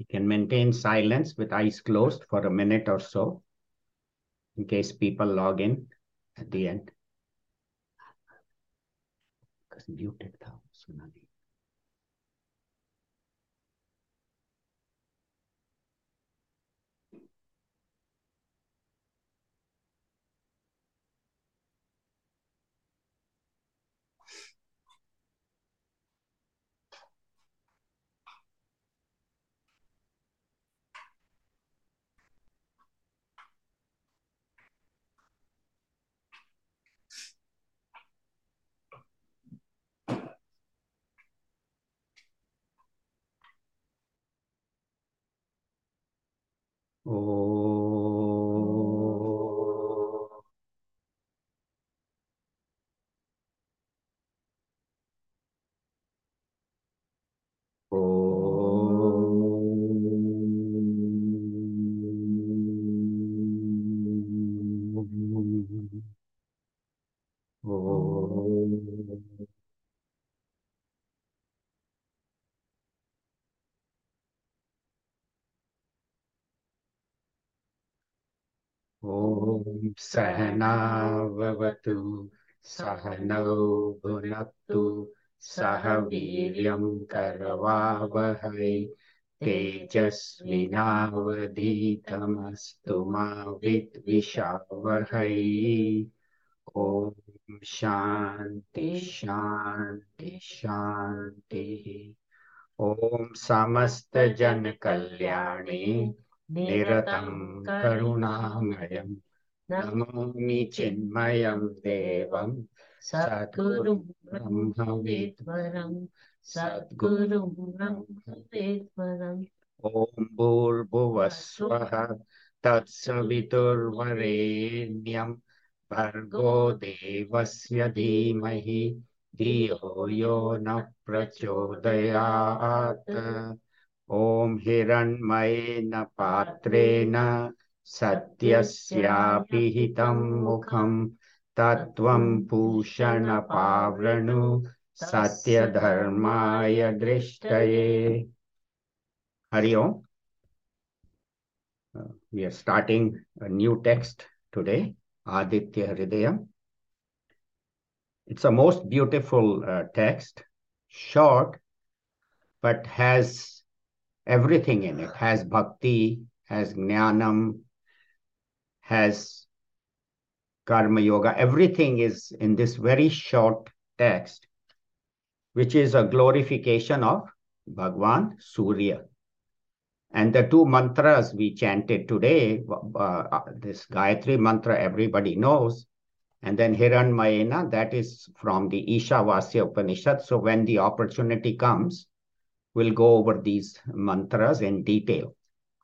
You can maintain silence with eyes closed for a minute or so in case people log in at the end. Because muted था सुना नहीं. ॐ सहनाववतु सहनौ भुनक्तु सह वीर्यं करवावहै तेजस्विनावधीतमस्तु मा विद्विषावहै ॐ शान्ति शान्ति शान्तिः ॐ समस्त जन कल्याणे निरतं करुणामयं नमामि चिन्मयं देवं सद्गुरुं ब्रह्मविद्वरं सद्गुरुं ब्रह्मविद्वरम् ॐ भूर्भुवस्वः तत्सवितुर्वरेण्यं भर्गो देवस्य धीमहि धियो यो नः प्रचोदयात् ॐ हिरण्मयेन पात्रेण सत्यस्यापिहितं मुखं तत्त्वं पूषणपावृणु सत्यधर्माय दृष्टये. Hari Om. We are starting a new text today, Aditya Hridayam. It's a most beautiful text, short, but has everything in it. Has bhakti, has jnanam, has karma yoga. Everything is in this very short text, which is a glorification of Bhagwan Surya. And the two mantras we chanted today, this Gayatri mantra everybody knows, and then Hiranmayena, that is from the Ishavasya Upanishad. So when the opportunity comes, we'll go over these mantras in detail.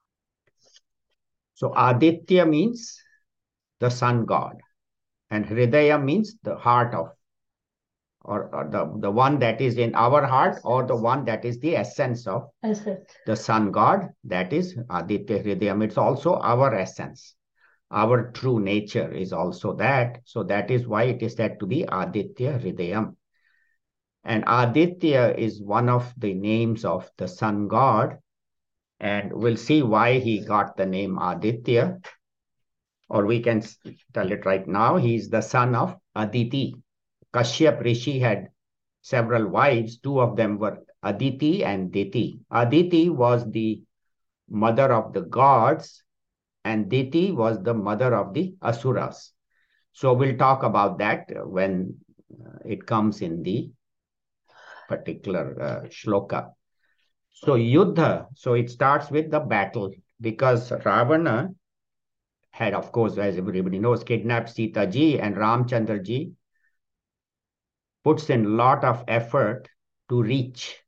So Aditya means the sun god, and Hridaya means the heart of, or the one that is in our heart, or the one that is the essence of the sun god, that is Aditya Hridayam. It's also our essence. Our true nature is also that. So that is why it is said to be Aditya Hridayam. And Aditya is one of the names of the sun god. And we'll see why he got the name Aditya. Or we can tell it right now. He's the son of Aditi. Kashyap Rishi had several wives. Two of them were Aditi and Diti. Aditi was the mother of the gods, and Diti was the mother of the Asuras. So we'll talk about that when it comes in the particular shloka. So Yuddha, so it starts with the battle, because Ravana had, of course, as everybody knows, kidnapped Sita ji, and Ramchandra ji puts in a lot of effort to reach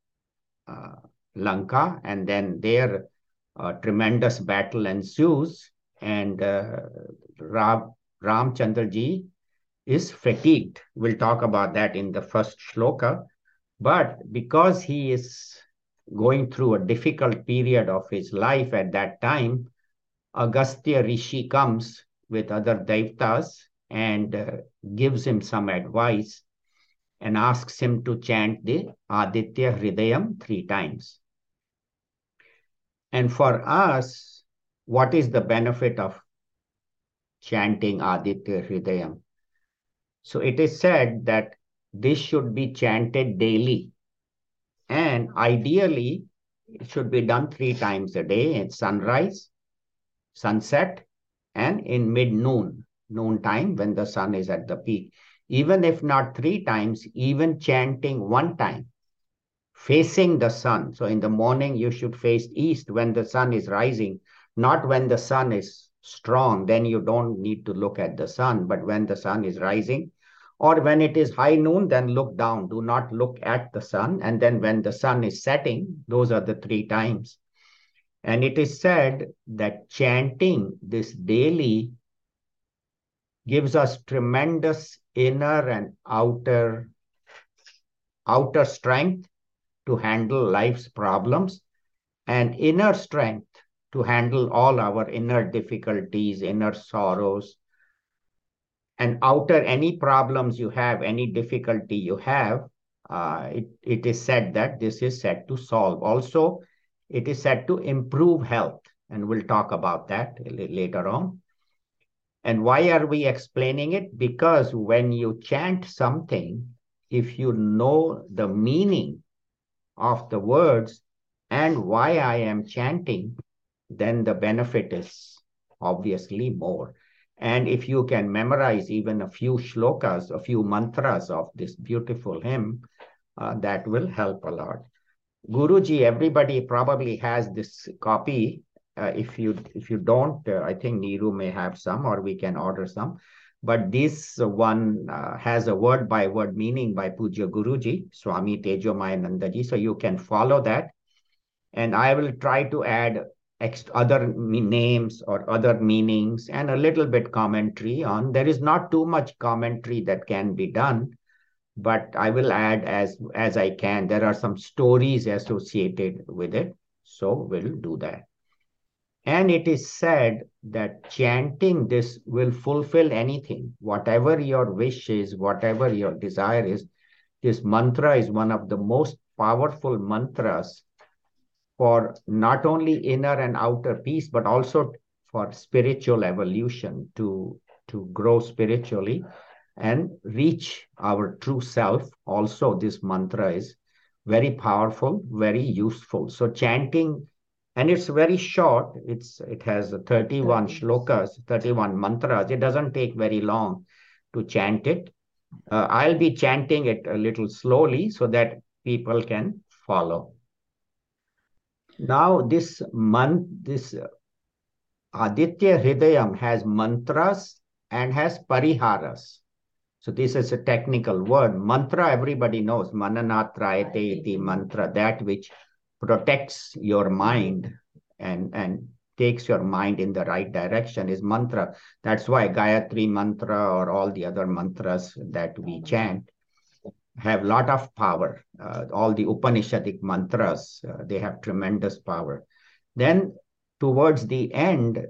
Lanka, and then there tremendous battle ensues, and Ramchandra ji is fatigued. We'll talk about that in the first shloka. But because he is going through a difficult period of his life at that time, Agastya Rishi comes with other Devtas and gives him some advice and asks him to chant the Aditya Hridayam 3 times. And for us, what is the benefit of chanting Aditya Hridayam? So it is said that this should be chanted daily. And ideally, it should be done 3 times a day at sunrise, sunset, and in mid-noon, noon time when the sun is at the peak. Even if not 3 times, even chanting 1 time, facing the sun. So in the morning, you should face east when the sun is rising, not when the sun is strong. Then you don't need to look at the sun, but when the sun is rising, or when it is high noon, then look down. Do not look at the sun. And then when the sun is setting, those are the 3 times. And it is said that chanting this daily gives us tremendous inner and outer strength to handle life's problems, and inner strength to handle all our inner difficulties, inner sorrows, and outer any problems you have, any difficulty you have. It is said that this is said to solve. Also, it is said to improve health, and we'll talk about that later on. And why are we explaining it? Because when you chant something, if you know the meaning of the words and why I am chanting, then the benefit is obviously more. And if you can memorize even a few shlokas, a few mantras of this beautiful hymn, that will help a lot. Guruji, everybody probably has this copy. If you don't, I think Neeru may have some, or we can order some. But this one has a word by word meaning by Puja Guruji, Swami Tejomayanandaji. So you can follow that. And I will try to add other names or other meanings and a little bit commentary on. There is not too much commentary that can be done, but I will add as I can. There are some stories associated with it, so we'll do that. And it is said that chanting this will fulfill anything, whatever your wish is, whatever your desire is. This mantra is one of the most powerful mantras for not only inner and outer peace, but also for spiritual evolution, to grow spiritually and reach our true self. Also, this mantra is very powerful, very useful. So chanting, and it's very short. It has 31 shlokas, 31 mantras. It doesn't take very long to chant it. I'll be chanting it a little slowly so that people can follow. Now, this Aditya Hridayam has mantras and has pariharas. So this is a technical word. Mantra, everybody knows. Mananatrayate iti mantra, that which protects your mind and takes your mind in the right direction is mantra. That's why Gayatri mantra or all the other mantras that we chant have a lot of power. All the Upanishadic mantras, they have tremendous power. Then towards the end,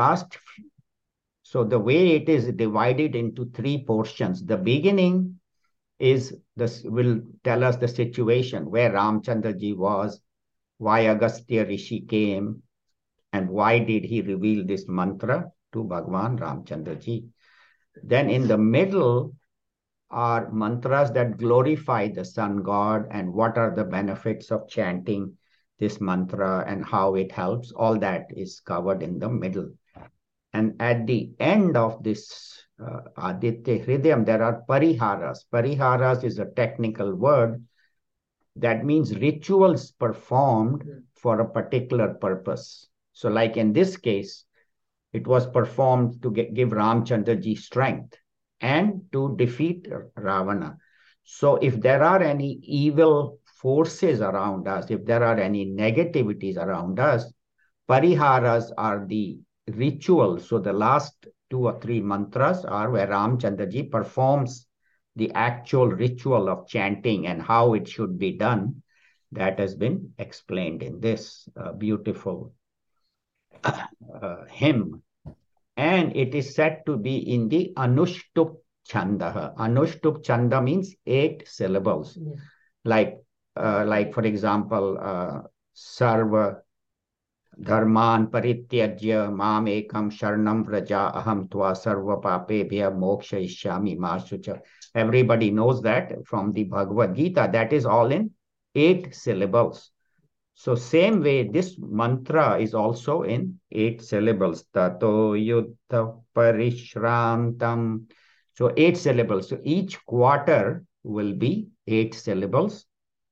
so the way it is divided into 3 portions. The beginning will tell us the situation where Ramchandraji was, why Agastya Rishi came, and why did he reveal this mantra to Bhagwan Ramchandraji. Then in the middle are mantras that glorify the sun god and what are the benefits of chanting this mantra and how it helps. All that is covered in the middle. And at the end of this Aditya Hridayam, there are pariharas. Pariharas is a technical word that means rituals performed for a particular purpose. So like in this case, it was performed to give Ramchandraji strength and to defeat Ravana. So if there are any evil forces around us, if there are any negativities around us, pariharas are the rituals. So the last 2 or 3 mantras are where Ramchandraji performs the actual ritual of chanting and how it should be done. That has been explained in this beautiful hymn. And it is said to be in the Anushtup Chanda. Anushtup Chanda means 8 syllables. Yeah. Like for example, Sarva dharman parityajya mam ekam sharanam vraja aham tva sarva papebhya mokshayishyami ma shucha. Everybody knows that from the Bhagavad Gita. That is all in 8 syllables. So same way, this mantra is also in 8 syllables. Tato yuddha parishrantam. So 8 syllables. So each quarter will be 8 syllables.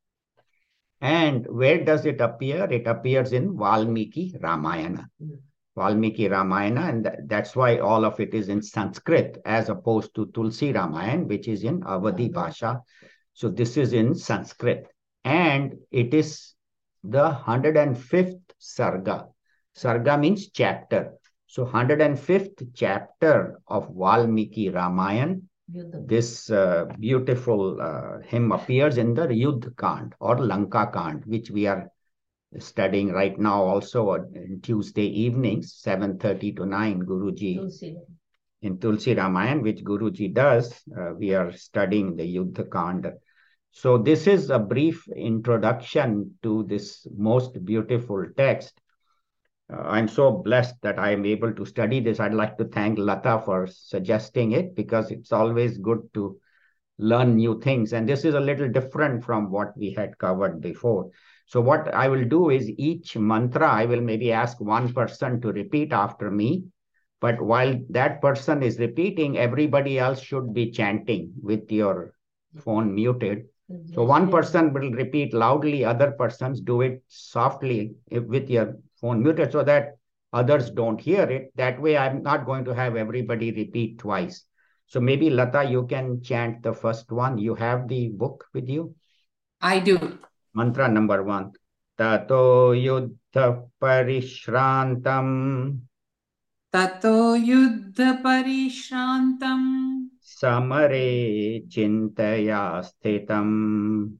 And where does it appear? It appears in Valmiki Ramayana. Valmiki Ramayana, and that's why all of it is in Sanskrit as opposed to Tulsi Ramayana, which is in Awadhi Bhasha. So this is in Sanskrit. And it is the 105th Sarga. Sarga means chapter. So 105th chapter of Valmiki Ramayana, this beautiful hymn appears in the Yudh Kand or Lanka Kand, which we are studying right now also on Tuesday evenings, 7:30 to 9, Guruji. In Tulsi Ramayana, which Guruji does, we are studying the Yudh Kand. So this is a brief introduction to this most beautiful text. I'm so blessed that I am able to study this. I'd like to thank Lata for suggesting it, because it's always good to learn new things. And this is a little different from what we had covered before. So what I will do is each mantra, I will maybe ask one person to repeat after me. But while that person is repeating, everybody else should be chanting with your phone muted. So one person will repeat loudly, other persons do it softly with your phone muted so that others don't hear it. That way, I'm not going to have everybody repeat twice. So maybe Lata, you can chant the first one. You have the book with you? I do. Mantra number 1. Tato yuddha parishrantam. Tato yuddha parishrantam. Samare chintaya sthitam.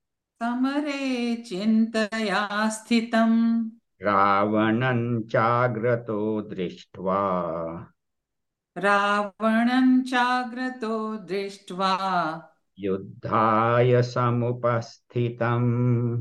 Samare chintaya sthitam. Ravanam chagrato drishtva. Ravanam chagrato drishtva. Yuddhaya samupasthitam.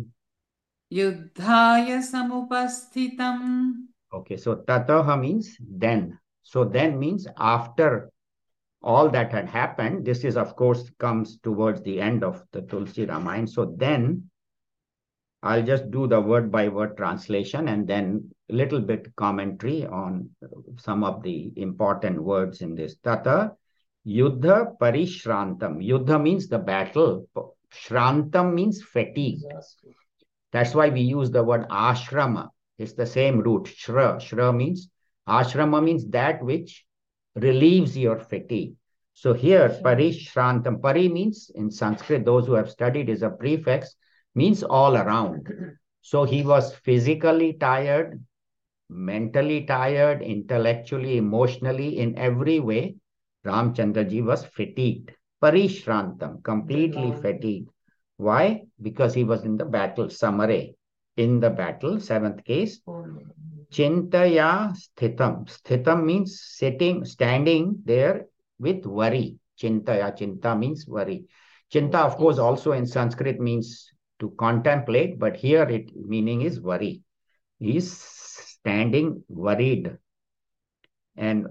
Yuddhaya samupasthitam. Okay, so tataha means then. So then means after all that had happened. This is, of course, comes towards the end of the Tulsi Ramayana. So then I'll just do the word by word translation and then a little bit commentary on some of the important words in this. Tata Yuddha Parishrantam. Yuddha means the battle. Shrantam means fatigue. That's why we use the word ashrama. It's the same root. Shra. Shra means, ashrama means that which relieves your fatigue. So here, parishrantam. Pari means, in Sanskrit, those who have studied, is a prefix, means all around. So he was physically tired, mentally tired, intellectually, emotionally, in every way. Ramchandraji was fatigued. Parishrantam, completely fatigued. Why? Because he was in the battle, Samare. In the battle, 7th case. Chintaya sthitam. Sthitam means sitting, standing there with worry. Chintaya, chinta means worry. Chinta, of course, also in Sanskrit means to contemplate, but here it meaning is worry. He is standing worried. And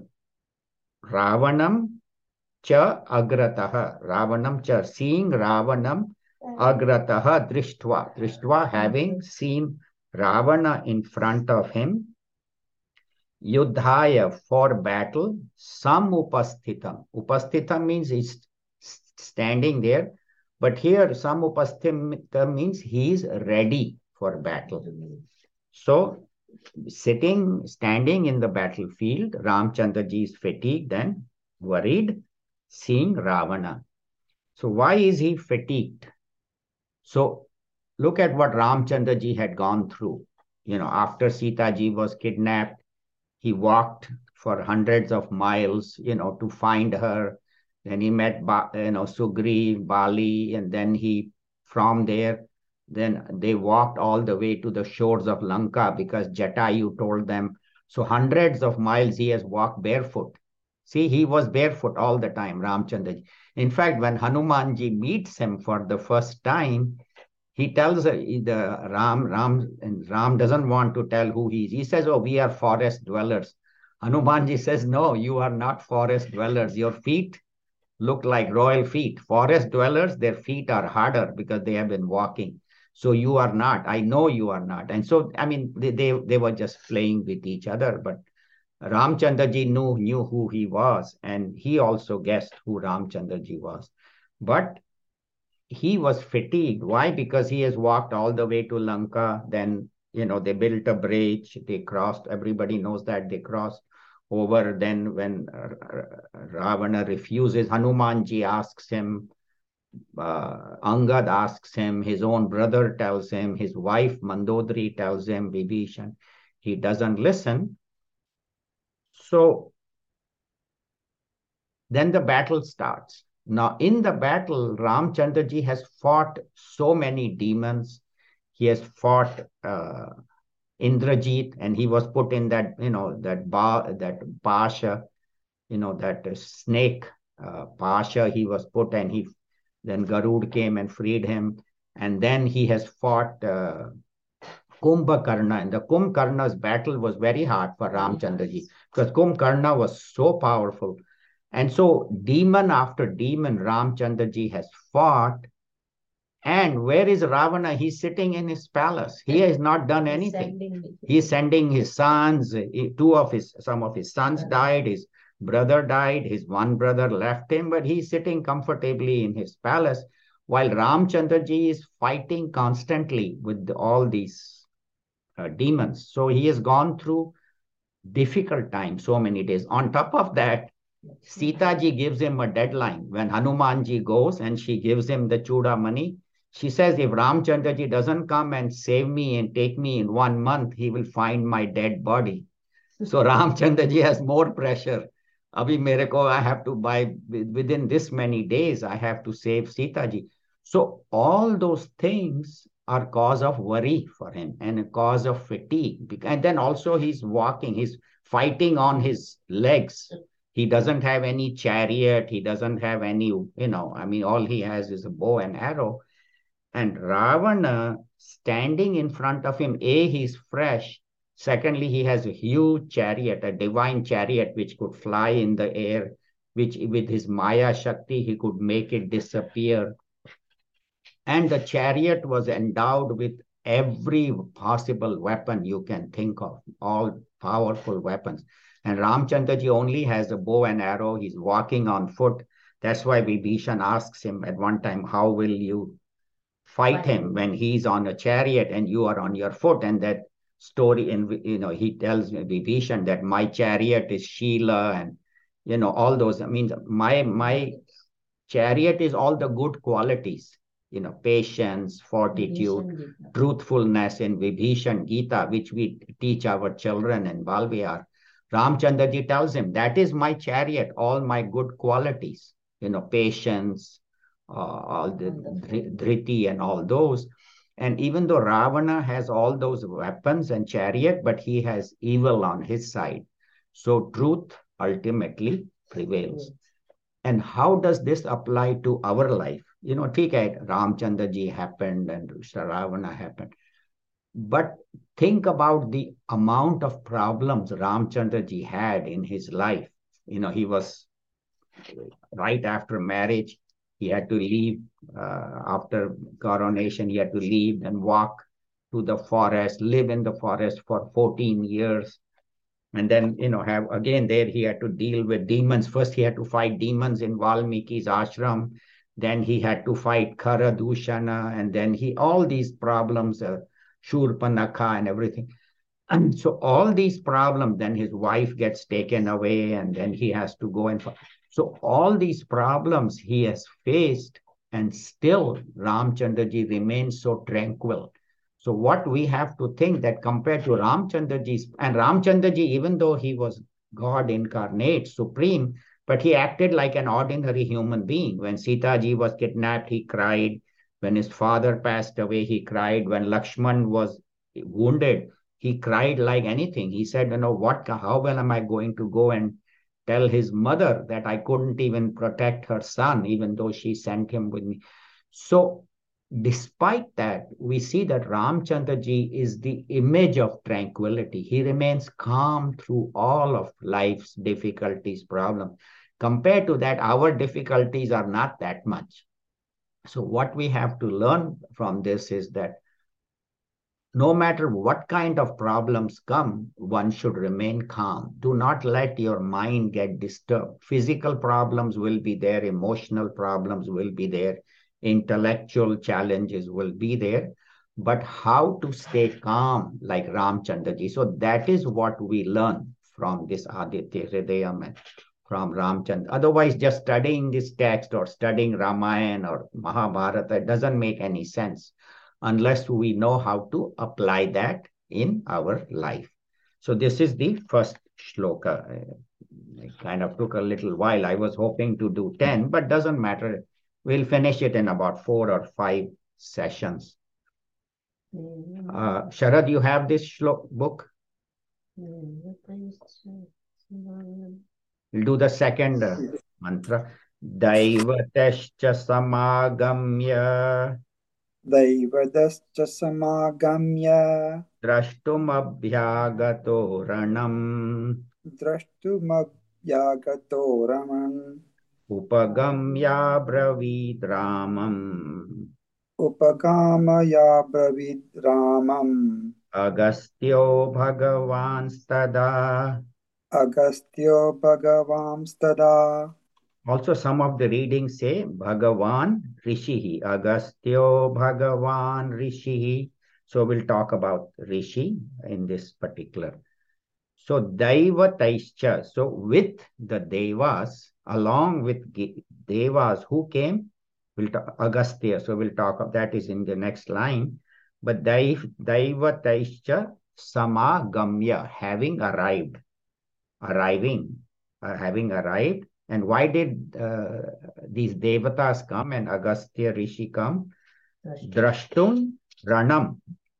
Ravanam cha agrataha. Ravanam cha, seeing Ravanam agrataha drishtva. Drishtva, having seen Ravana in front of him. Yudhaya, for battle. Samupasthitam. Upasthitam means he's standing there. But here, samupasthitam means he is ready for battle. So, standing in the battlefield, Ramchandraji is fatigued and worried, seeing Ravana. So, why is he fatigued? So, look at what Ramchandraji had gone through. You know, after Sita ji was kidnapped, he walked for hundreds of miles, to find her. Then he met, Sugriv, Bali, and then from there, then they walked all the way to the shores of Lanka because Jatayu told them. So hundreds of miles he has walked barefoot. See, he was barefoot all the time, Ramchandraji. In fact, when Hanumanji meets him for the first time, he tells the Ram doesn't want to tell who he is. He says, oh, we are forest dwellers. Hanumanji says, no, you are not forest dwellers. Your feet look like royal feet. Forest dwellers, their feet are harder because they have been walking. So you are not. I know you are not. And so, I mean, they were just playing with each other. But Ramchandraji knew who he was, and he also guessed who Ramchandraji was. But he was fatigued. Why? Because he has walked all the way to Lanka. Then, they built a bridge. They crossed. Everybody knows that they crossed over. Then when Ravana refuses, Hanumanji asks him, Angad asks him, his own brother tells him, his wife Mandodari tells him, Vibhishan. He doesn't listen. So then the battle starts. Now, in the battle, Ramchandraji has fought so many demons. He has fought Indrajit, and he was put in that, that Pasha, that snake Pasha he was put, and then Garud came and freed him. And then he has fought Kumbhakarna, and the Kumbhakarna's battle was very hard for Ramchandraji because Kumbhakarna was so powerful. And so demon after demon Ramchandraji has fought. And where is Ravana? He's sitting in his palace. He has not done anything. He's sending his sons. Some of his sons died. His brother died. His one brother left him, but he's sitting comfortably in his palace while Ramchandraji is fighting constantly with all these demons. So he has gone through difficult times, so many days. On top of that, Sita ji gives him a deadline. When Hanumanji goes and she gives him the Chuda money, she says, if Ramchandraji doesn't come and save me and take me in 1 month, he will find my dead body. So Ramchandraji has more pressure. Abhi mere ko, I have to buy, within this many days, I have to save Sita ji. So all those things are cause of worry for him and a cause of fatigue. And then also he's fighting on his legs. He doesn't have any chariot. He doesn't have any, all he has is a bow and arrow. And Ravana standing in front of him, he's fresh. Secondly, he has a huge chariot, a divine chariot, which could fly in the air, which with his Maya Shakti, he could make it disappear. And the chariot was endowed with every possible weapon you can think of, all powerful weapons. And Ramchandraji only has a bow and arrow. He's walking on foot. That's why Vibhishan asks him at one time, how will you fight him when he's on a chariot and you are on your foot? And that story, he tells Vibhishan that my chariot is Sheila and, all those. I mean, my chariot is all the good qualities, patience, fortitude, truthfulness in Vibhishan Gita, which we teach our children in Balvihar. Ramchandraji tells him, that is my chariot, all my good qualities, patience, all the dhriti and all those. And even though Ravana has all those weapons and chariot, but he has evil on his side. So truth ultimately prevails. And how does this apply to our life? ठीक है, Ramchandraji happened and Ravana happened. But think about the amount of problems Ramchandraji had in his life. He was right after marriage. He had to leave after coronation. He had to leave and walk to the forest, live in the forest for 14 years. And then, there he had to deal with demons. First, he had to fight demons in Valmiki's ashram. Then he had to fight Khara Dushana. And then all these problems, Shurpanakha and everything. And so all these problems, then his wife gets taken away and then he has to go and fight. So all these problems he has faced, and still Ramchandraji remains so tranquil. So what we have to think that compared to Ramchandraji, even though he was God incarnate, supreme, but he acted like an ordinary human being. When Sita ji was kidnapped, he cried. When his father passed away, he cried. When Lakshman was wounded, he cried like anything. He said, how well am I going to go and tell his mother that I couldn't even protect her son, even though she sent him with me? So despite that, we see that Ramchandra ji is the image of tranquility. He remains calm through all of life's difficulties, problems. Compared to that, our difficulties are not that much. So what we have to learn from this is that no matter what kind of problems come, one should remain calm. Do not let your mind get disturbed. Physical problems will be there, emotional problems will be there, intellectual challenges will be there. But how to stay calm like Ramchandra ji. So that is what we learn from this Aditya Hridayam and from Ramchandra. Otherwise, just studying this text or studying Ramayana or Mahabharata, it doesn't make any sense unless we know how to apply that in our life. So this is the first shloka. It kind of took a little while. I was hoping to do 10, but doesn't matter. We'll finish it in about 4 or 5 sessions. Sharad, you have this book? We'll do the second mantra. Daivatescha samagamya दैवतश्च समागम्य द्रष्टुमभ्यागतो रणम् द्रष्टुमभ्यागतो रमन् उपगम्याब्रवीद् रामम् उपगामयाब्रवीद् रामम् अगस्त्यो भगवांस्तदा. अगस्त्यो भगवांस्तदा. Also, some of the readings say Bhagavan Rishihi, Agastyo Bhagavan Rishihi. So we'll talk about Rishi in this particular. So Daivataischa. So with the Devas, along with Devas who came, we'll talk Agastya. So we'll talk of that is in the next line. But Daivataischa Samagamya, having arrived. And why did these devatas come and Agastya Rishi come? Drashtum Ranam,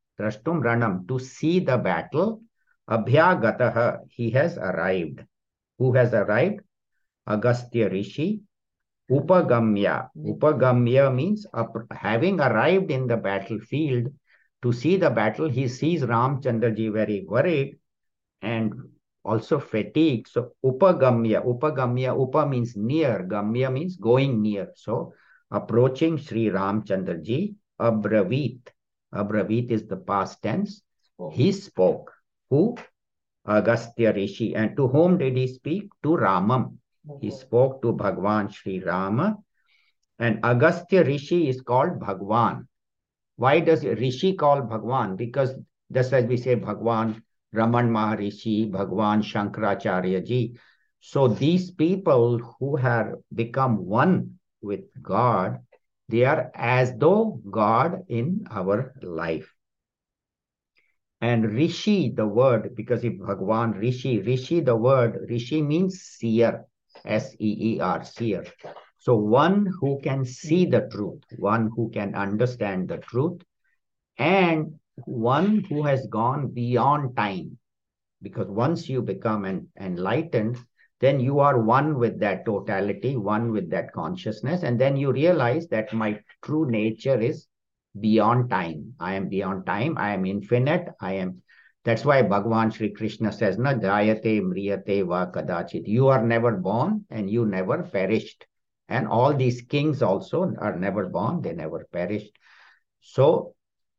to see the battle. Abhyagataha, he has arrived. Who has arrived? Agastya Rishi. Upagamya means having arrived in the battlefield to see the battle. He sees Ramchandra ji very worried and also fatigued. So upagamya, upa means near, gamya means going near. So approaching Sri Ramchandra ji, abravit is the past tense. He spoke. Who? Agastya Rishi. And to whom did he speak? To Ramam. He spoke to Bhagwan Sri Rama. And Agastya Rishi is called Bhagwan. Why does Rishi call Bhagwan? Because just as we say Bhagwan Raman Maharishi, Bhagwan Shankaracharya ji. So these people who have become one with God, they are as though God in our life. And Rishi, the word, because if Bhagwan Rishi, the word, Rishi means seer, S-E-E-R, seer. So one who can see the truth, one who can understand the truth, and one who has gone beyond time. Because once you become enlightened, then you are one with that totality, one with that consciousness, and then you realize that my true nature is beyond time. I am beyond time. I am infinite. That's why Bhagavan Sri Krishna says, Na jayate mriyate va kadachit. You are never born and you never perished. And all these kings also are never born. They never perished. So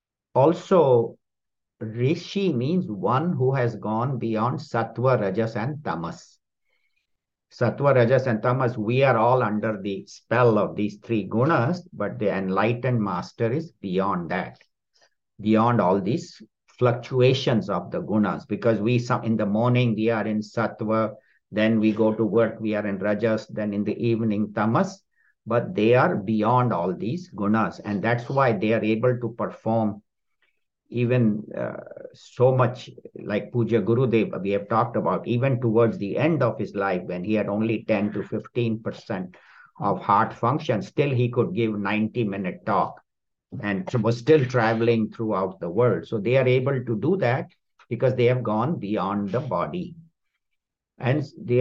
also, Rishi means one who has gone beyond Sattva, Rajas, and Tamas. Sattva, Rajas, and Tamas, we are all under the spell of these three gunas, but the enlightened master is beyond that, beyond all these fluctuations of the gunas. Because in the morning we are in Sattva, then we go to work, we are in Rajas, then in the evening Tamas, but they are beyond all these gunas. And that's why they are able to perform even so much, like Puja Gurudev, we have talked about, even towards the end of his life, when he had only 10 to 15% of heart function, still he could give 90-minute talk and was still traveling throughout the world. So they are able to do that because they have gone beyond the body. And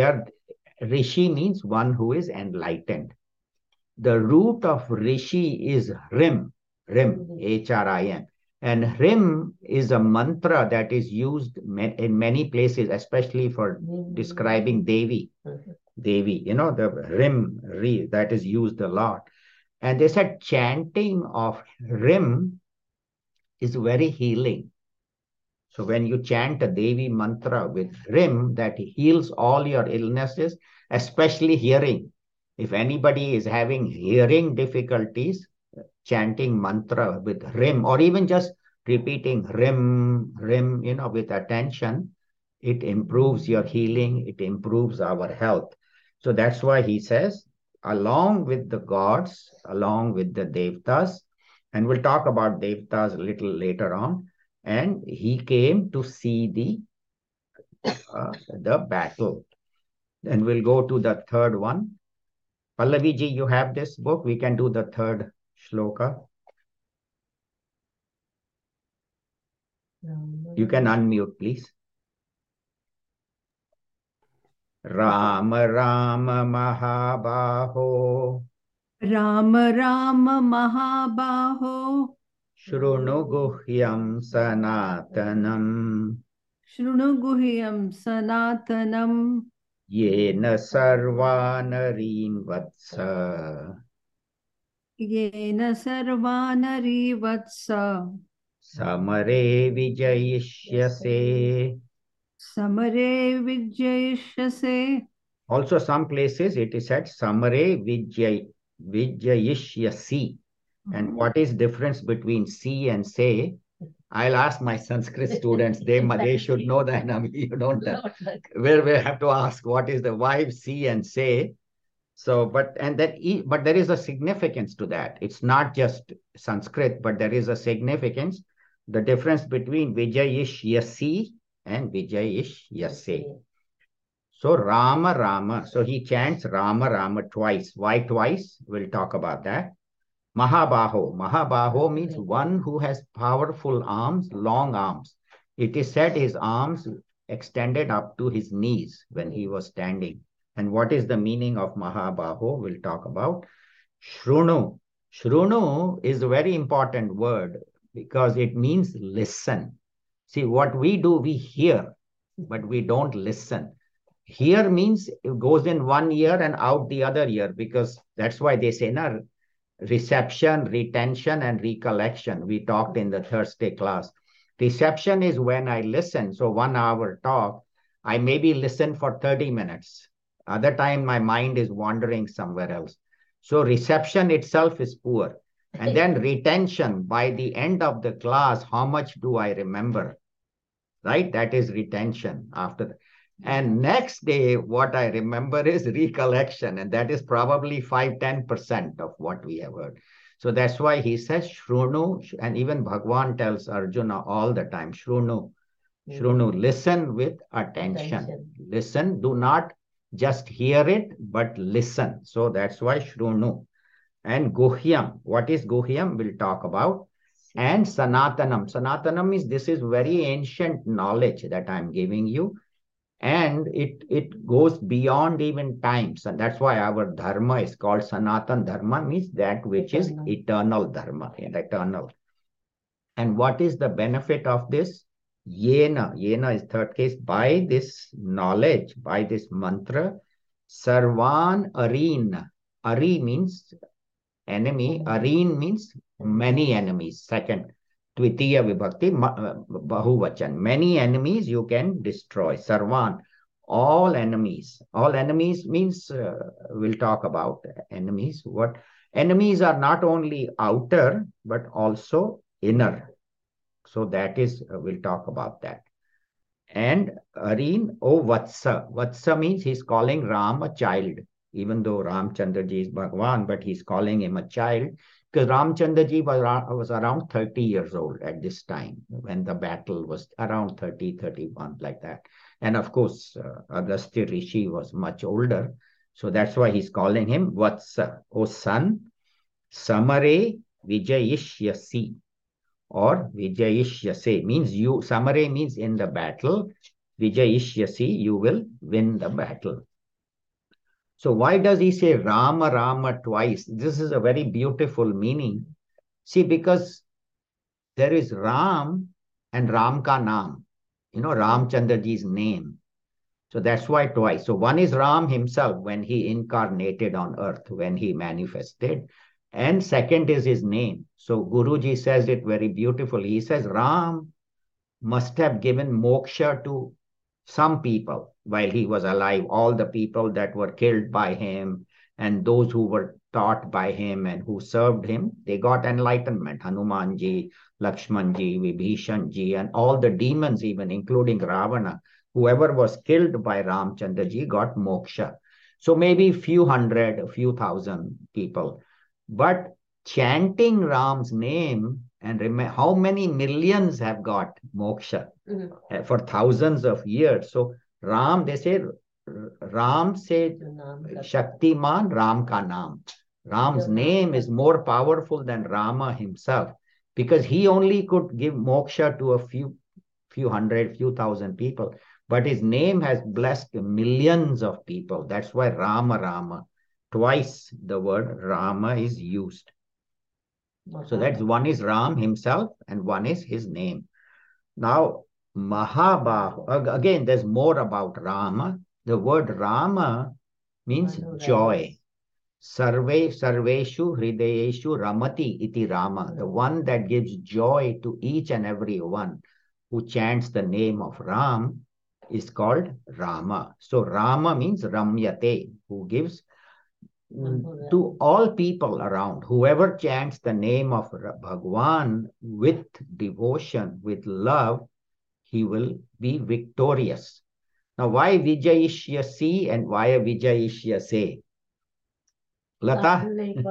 Rishi means one who is enlightened. The root of Rishi is Rim. Hrim, H-R-I-M. And Hrim is a mantra that is used in many places, especially for describing Devi. Devi, the Hrim, that is used a lot. And they said chanting of Hrim is very healing. So when you chant a Devi mantra with Hrim, that heals all your illnesses, especially hearing. If anybody is having hearing difficulties, chanting mantra with Hrim, or even just repeating Hrim, Hrim, with attention, it improves your healing, it improves our health. So that's why he says, along with the gods, along with the Devtas, and we'll talk about Devtas a little later on, and he came to see the battle. And we'll go to the third one. Pallavi ji, you have this book. We can do the third shloka. You can unmute, please. Ram Ram Mahabaho. Ram Ram Mahabaho. Shrunu Guhyam Sanatanam. Shrunu Guhyam Sanatanam. Yena Sarvanarin Vatsa. Yena Sarvanari Vatsa. Samare Vijayishyase. Samare Vijayishyase. Also, some places it is said Samare Vijayishyasi. And what is difference between see and say? I'll ask my Sanskrit students. They should know that. I mean, you don't. Where we have to ask what is the why see and say. So, but there is a significance to that. It's not just Sanskrit, but there is a significance. The difference between Vijayishyasi and Vijayishyase. So Rama Rama. So he chants Rama Rama twice. Why twice? We'll talk about that. Mahabaho. Mahabaho means one who has powerful arms, long arms. It is said his arms extended up to his knees when he was standing. And what is the meaning of Mahabaho? We'll talk about. Shrunu. Shrunu is a very important word because it means listen. See, what we do, we hear, but we don't listen. Hear means it goes in one ear and out the other ear, because that's why they say, reception, retention, and recollection. We talked in the Thursday class. Reception is when I listen. So 1 hour talk, I maybe listen for 30 minutes. Other time, my mind is wandering somewhere else. So reception itself is poor. And then retention, by the end of the class, how much do I remember? Right? That is retention after that. And next day, what I remember is recollection. And that is probably 5-10% of what we have heard. So that's why he says Shrunu. And even Bhagwan tells Arjuna all the time, Shrunu. Shrunu, listen with attention. Listen, do not just hear it, but listen. So that's why Shrunu. And Guhyam. What is Guhyam? We'll talk about. And Sanatanam. Sanatanam is, this is very ancient knowledge that I'm giving you. And it goes beyond even times. And that's why our dharma is called Sanatan Dharma, means that which is eternal dharma, eternal. And what is the benefit of this? Yena. Yena is third case. By this knowledge, by this mantra, Sarvan Areen. Ari means enemy. Areen means many enemies. Second. Tvitiya Vibhakti, Bahuvachan. Many enemies you can destroy. Sarvan, all enemies. All enemies means, we'll talk about enemies. What enemies are not only outer, but also inner. So that is, we'll talk about that. And Areen, Vatsa. Vatsa means he's calling Ram a child. Even though Ramchandra ji is Bhagwan, but he's calling him a child. Because Ramchandra ji was around 30 years old at this time when the battle was around 30, 31, like that. And of course, Agastya Rishi was much older. So that's why he's calling him Vatsa, O son, Samare Vijayishyasi or Vijayishyase means you, Samare means in the battle, Vijayishyasi, you will win the battle. So why does he say Rama Rama twice? This is a very beautiful meaning. See, because there is Ram and Ram ka naam, Ramchandra ji's name. So that's why twice. So one is Ram himself when he incarnated on earth, when he manifested. And second is his name. So Guruji says it very beautifully. He says Ram must have given moksha to some people while he was alive, all the people that were killed by him and those who were taught by him and who served him, they got enlightenment. Hanumanji, Lakshmanji, Vibhishanji, and all the demons, even including Ravana, whoever was killed by Ramchandraji got moksha. So maybe few hundred, a few thousand people. But chanting Ram's name, and remember how many millions have got moksha for thousands of years. So Ram, they say, Ram said, Shaktiman Ram ka naam. Ram's name is more powerful than Rama himself because he only could give moksha to a few hundred, few thousand people. But his name has blessed millions of people. That's why Rama, Rama. Twice the word Rama is used. So that's one is Ram himself and one is his name. Now, Mahabaho, again, there's more about Rama. The word Rama means joy. Sarve Sarveshu Hridayeshu Ramati iti Rama. The one that gives joy to each and every one who chants the name of Ram is called Rama. So Rama means Ramyate, who gives to all people around. Whoever chants the name of Bhagwan with devotion, with love, he will be victorious. Now, why Vijayishyasi and why Vijayishyase? Lata?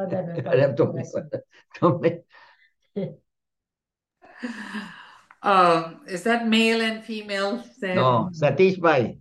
Is that male and female said? No, Satish Bhai.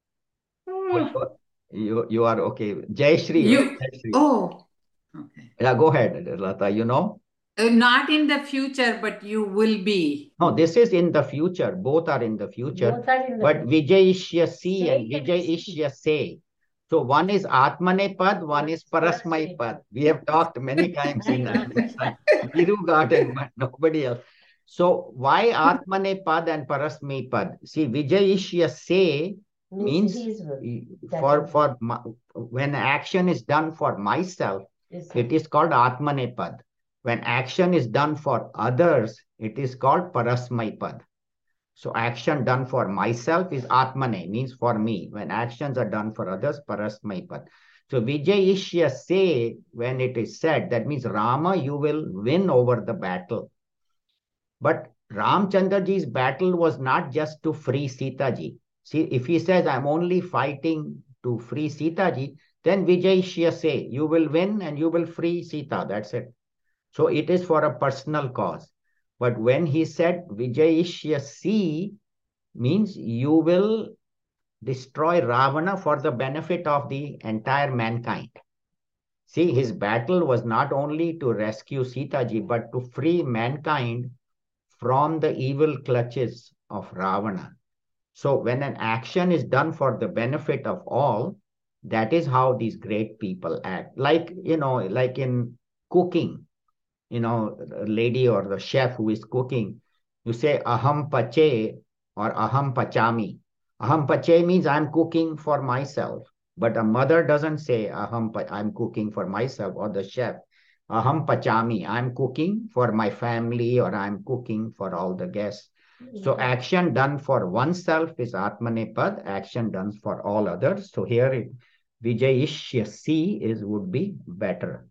You are okay. Jai Shri. You, Jai Shri. oh, okay. Yeah, go ahead, Lata. You know? Not in the future, but you will be. No, this is in the future. Both are in the future. But Vijayishyasi and Vijayishyase. So one is Atmane Pad, one is Parasmai Pad. We have talked many times in Viru Garden, but nobody else. So why Atmane Pad and Parasmai Pad? See, Vijayishyase means for when action is done for myself, it is called Atmane Pad. When action is done for others, it is called Parasmai Pad. So action done for myself is Atmane, means for me. When actions are done for others, Parasmai Pad. So Vijayishyase, when it is said, that means Rama, you will win over the battle. But Ramchandraji's battle was not just to free Sita ji. See, if he says, I'm only fighting to free Sita ji, then Vijayishyase, you will win and you will free Sita. That's it. So it is for a personal cause. But when he said Vijayishyasi, means you will destroy Ravana for the benefit of the entire mankind. See, his battle was not only to rescue Sita ji, but to free mankind from the evil clutches of Ravana. So when an action is done for the benefit of all, that is how these great people act. Like, like in cooking, a lady or the chef who is cooking, you say aham pache or aham pachami. Aham pache means I'm cooking for myself. But a mother doesn't say I'm cooking for myself, or the chef. Aham pachami, I'm cooking for my family, or I'm cooking for all the guests. So action done for oneself is Atmane Pad, action done for all others. So here Vijayishyasi would be better.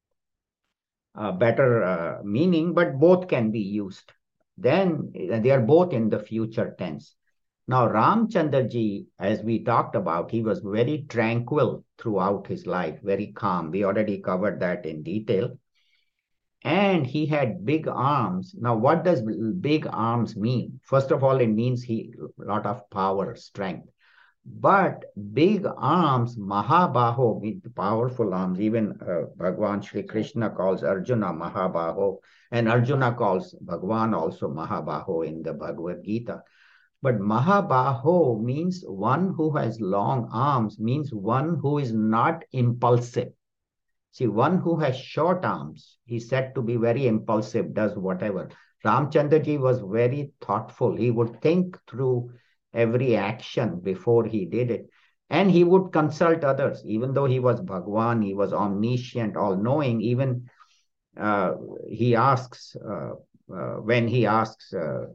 Better meaning, but both can be used. Then they are both in the future tense. Now, Ramchandraji, as we talked about, he was very tranquil throughout his life, very calm. We already covered that in detail. And he had big arms. Now, what does big arms mean? First of all, it means a lot of power, strength. But big arms, Mahabaho, means powerful arms. Even Bhagwan Shri Krishna calls Arjuna Mahabaho, and Arjuna calls Bhagwan also Mahabaho in the Bhagavad Gita. But Mahabaho means one who has long arms, means one who is not impulsive. See, one who has short arms, he's said to be very impulsive, does whatever. Ramchandraji was very thoughtful. He would think through every action before he did it. And he would consult others. Even though he was Bhagwan, he was omniscient, all-knowing, even he asks, when he asks,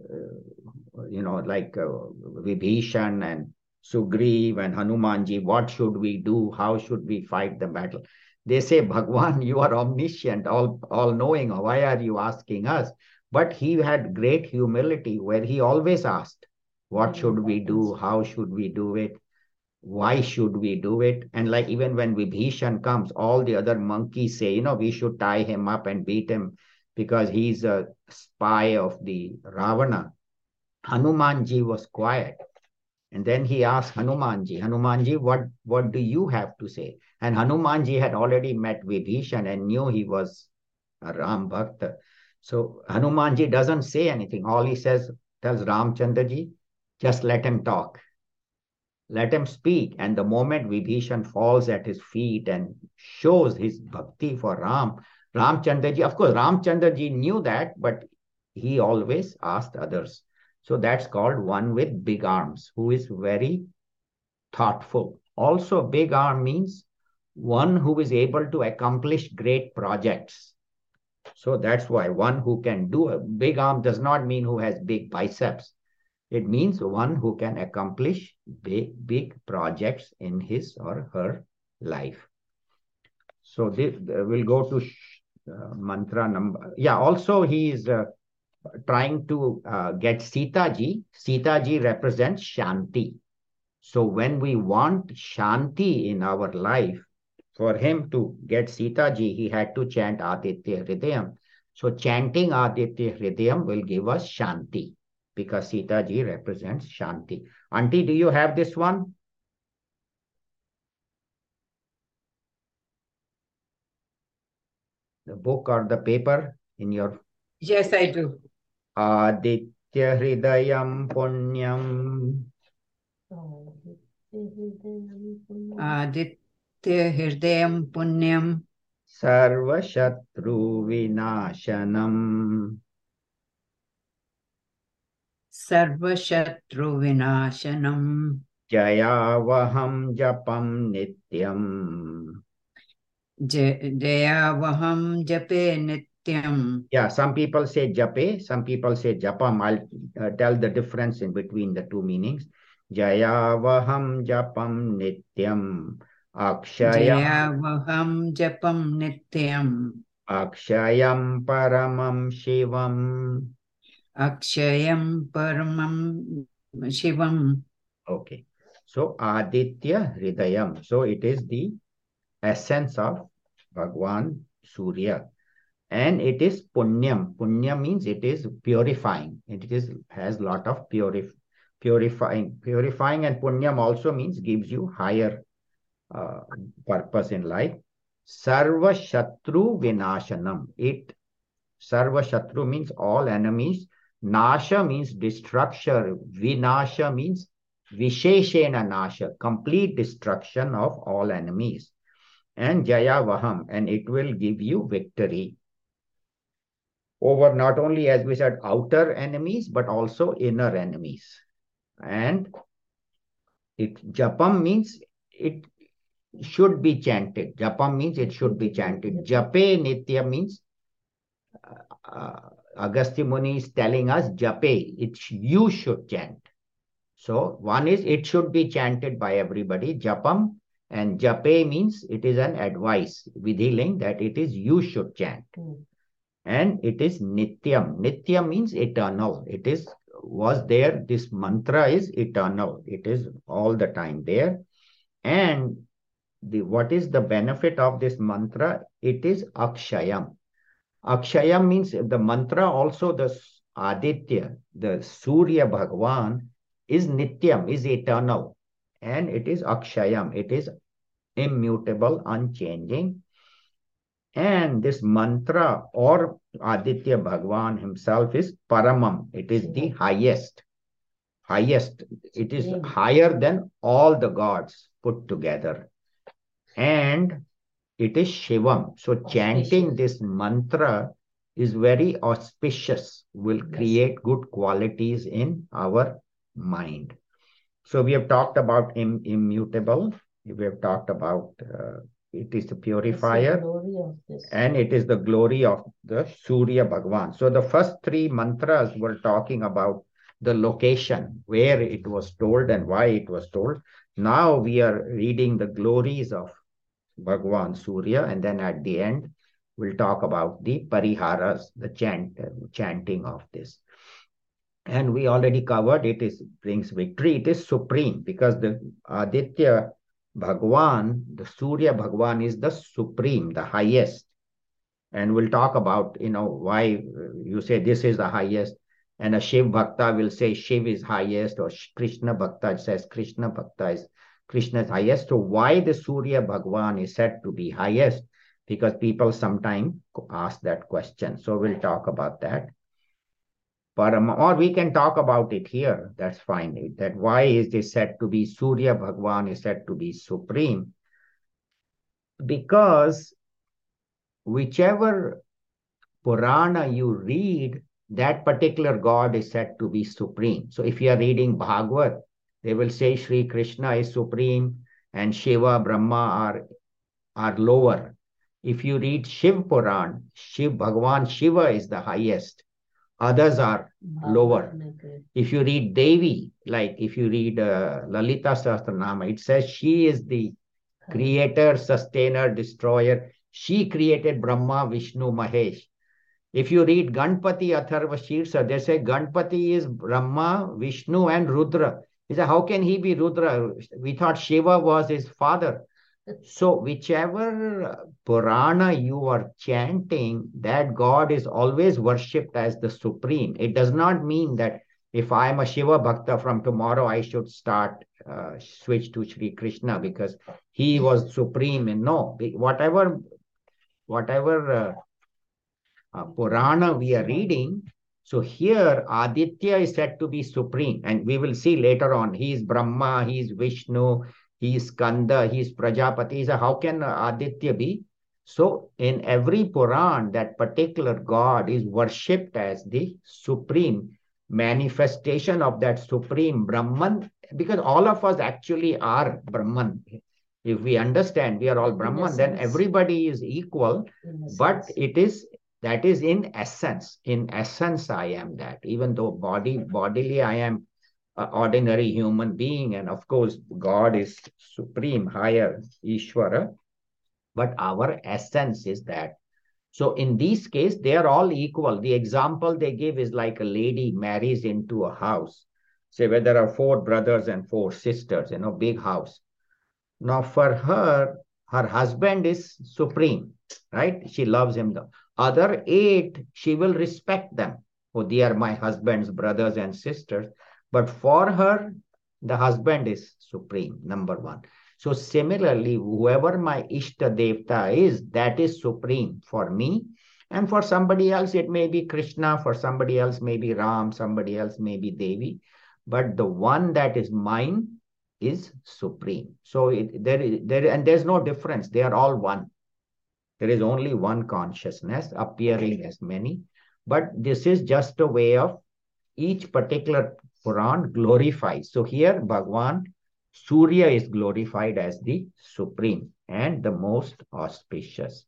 like Vibhishan and Sugriv and Hanumanji, what should we do? How should we fight the battle? They say, Bhagwan, you are omniscient, all-knowing. Why are you asking us? But he had great humility where he always asked, what should we do? How should we do it? Why should we do it? And like even when Vibhishan comes, all the other monkeys say, we should tie him up and beat him because he's a spy of the Ravana. Hanumanji was quiet. And then he asked Hanumanji, what do you have to say? And Hanumanji had already met Vibhishan and knew he was a Ram Bhakta. So Hanumanji doesn't say anything. All he tells Ramchandraji, just let him talk. Let him speak. And the moment Vibhishan falls at his feet and shows his bhakti for Ramchandraji, of course, Ramchandraji knew that, but he always asked others. So that's called one with big arms, who is very thoughtful. Also, big arm means one who is able to accomplish great projects. So that's why one who can do a big arm does not mean who has big biceps. It means one who can accomplish big projects in his or her life. So we'll go to mantra number. Yeah, also he is trying to get Sita Ji. Sita Ji represents Shanti. So when we want Shanti in our life, for him to get Sita Ji, he had to chant Aditya Hridayam. So chanting Aditya Hridayam will give us Shanti, because Sita Ji represents Shanti. Auntie, do you have this one? The book or the paper in your... Yes, I do. Aditya Hridayam Punyam. Aditya Hridayam Punyam. Sarva Shatru Vinashanam. Sarva Shatru Vinashanam. Jayavaham Japam Nityam. Jayavaham Jape Nityam. Yeah, some people say Jape, some people say Japam. I'll tell the difference in between the two meanings. Jayavaham Japam Nityam. Jayavaham Japam Nityam. Akshayam Paramam Shivam. Akshayam Paramam Shivam. Okay. So Aditya Hridayam. So it is the essence of Bhagwan Surya. And it is Punyam. Punyam means it is purifying. It has a lot of purifying. Purifying, and Punyam also means gives you higher purpose in life. Sarva Shatru Vinashanam. Sarva Shatru means all enemies. Nasha means destruction. Vinasha means Visheshena Nasha, complete destruction of all enemies. And Jayavaham, and it will give you victory over not only, as we said, outer enemies, but also inner enemies. And Japam means it should be chanted. Japam means it should be chanted. Jape Nitya means Agastya Muni is telling us Jape, you should chant. So one is it should be chanted by everybody, Japam, and Jape means it is an advice, Vidhiling, that it is you should chant. And it is Nityam. Nityam means eternal. This mantra is eternal. It is all the time there. And what is the benefit of this mantra? It is Akshayam. Akshayam means the mantra also, the Aditya, the Surya Bhagwan is Nityam, is eternal. And it is Akshayam. It is immutable, unchanging. And this mantra or Aditya Bhagwan himself is Paramam. It is the highest. It is higher than all the gods put together. And it is Shivam. So chanting this mantra is very auspicious, will create good qualities in our mind. So we have talked about immutable. We have talked about it is the purifier, and it is the glory of the Surya Bhagwan. So the first three mantras were talking about the location, where it was told and why it was told. Now we are reading the glories of Bhagwan Surya, and then at the end, we'll talk about the pariharas, the chanting of this. And we already covered it is brings victory. It is supreme because the Aditya Bhagwan, the Surya Bhagwan is the supreme, the highest. And we'll talk about, why you say this is the highest. And a Shiv Bhakta will say Shiv is highest, or Krishna Bhakta says Krishna Bhakta is Krishna's highest. So why the Surya Bhagwan is said to be highest? Because people sometimes ask that question. So we'll talk about that. Or we can talk about it here. That's fine. That why is this said to be Surya Bhagwan is said to be supreme? Because whichever Purana you read, that particular God is said to be supreme. So if you are reading Bhagavad, they will say Sri Krishna is supreme and Shiva, Brahma are lower. If you read Shiv Puran, Bhagwan Shiva is the highest. Others are lower. If you read Devi, like if you read Lalita Sahasranama, it says she is the creator, sustainer, destroyer. She created Brahma, Vishnu, Mahesh. If you read Ganpati Atharva Shirsa, they say Ganpati is Brahma, Vishnu, and Rudra. He said, how can he be Rudra? We thought Shiva was his father. So whichever Purana you are chanting, that God is always worshipped as the supreme. It does not mean that if I am a Shiva Bhakta from tomorrow, I should switch to Sri Krishna because he was supreme. And no, whatever Purana we are reading, so here Aditya is said to be supreme. And we will see later on, he is Brahma, he is Vishnu, he is Skanda, he is Prajapati. So how can Aditya be? So in every Puran, that particular God is worshipped as the supreme manifestation of that supreme Brahman, because all of us actually are Brahman. If we understand we are all Brahman, then everybody is equal, but that is in essence. In essence, I am that. Even though bodily, I am an ordinary human being. And of course, God is supreme, higher, Ishvara. But our essence is that. So in this case, they are all equal. The example they give is like a lady marries into a house. Say where there are 4 brothers and 4 sisters, big house. Now for her husband is supreme, right? She loves him. The other 8, she will respect them. Oh, they are my husband's brothers and sisters. But for her, the husband is supreme, number 1. So similarly, whoever my Ishta Devta is, that is supreme for me. And for somebody else, it may be Krishna. For somebody else, maybe Ram. Somebody else may be Devi. But the one that is mine is supreme. So there's no difference. They are all one. There is only one consciousness appearing as many. But this is just a way of each particular Puran glorifies. So here, Bhagwan Surya is glorified as the supreme and the most auspicious.